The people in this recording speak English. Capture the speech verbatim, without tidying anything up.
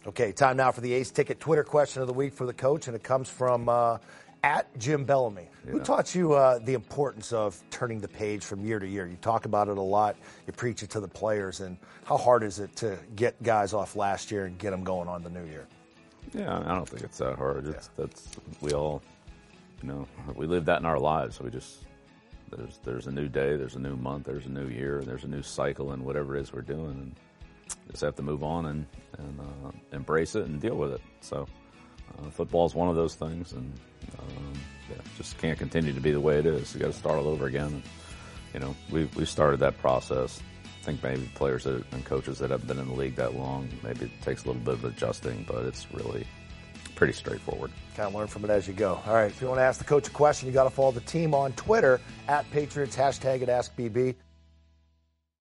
Okay, time now for the Ace Ticket Twitter question of the week for the coach, and it comes from uh, at Jim Bellamy. Yeah. Who taught you uh, the importance of turning the page from year to year? You talk about it a lot. You preach it to the players, and how hard is it to get guys off last year and get them going on the new year? Yeah, I don't think it's that hard. It's yeah. that's we all, you know, we live that in our lives. We just there's there's a new day, there's a new month, there's a new year, there's a new cycle, and whatever it is we're doing, and just have to move on and and uh, embrace it and deal with it. So uh, football is one of those things, and um, yeah, just can't continue to be the way it is. You got to start all over again. And, you know, we we started that process. I think maybe players that, and coaches that haven't been in the league that long, maybe it takes a little bit of adjusting, but it's really pretty straightforward. Kind of learn from it as you go. All right, if you want to ask the coach a question, you got to follow the team on Twitter at Patriots, hashtag at AskBB.